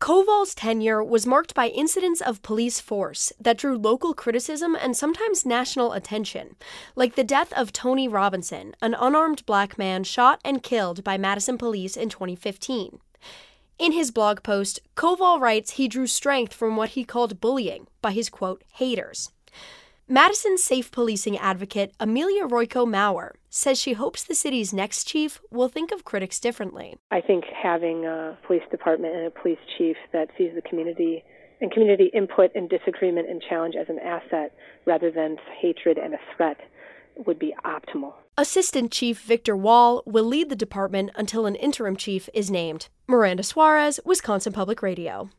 Koval's tenure was marked by incidents of police force that drew local criticism and sometimes national attention, like the death of Tony Robinson, an unarmed black man shot and killed by Madison police in 2015. In his blog post, Koval writes he drew strength from what he called bullying by his, quote, haters. Madison's safe policing advocate, Amelia Royko Maurer, says she hopes the city's next chief will think of critics differently. I think having a police department and a police chief that sees the community and community input and disagreement and challenge as an asset rather than hatred and a threat would be optimal. Assistant Chief Victor Wall will lead the department until an interim chief is named. Miranda Suarez, Wisconsin Public Radio.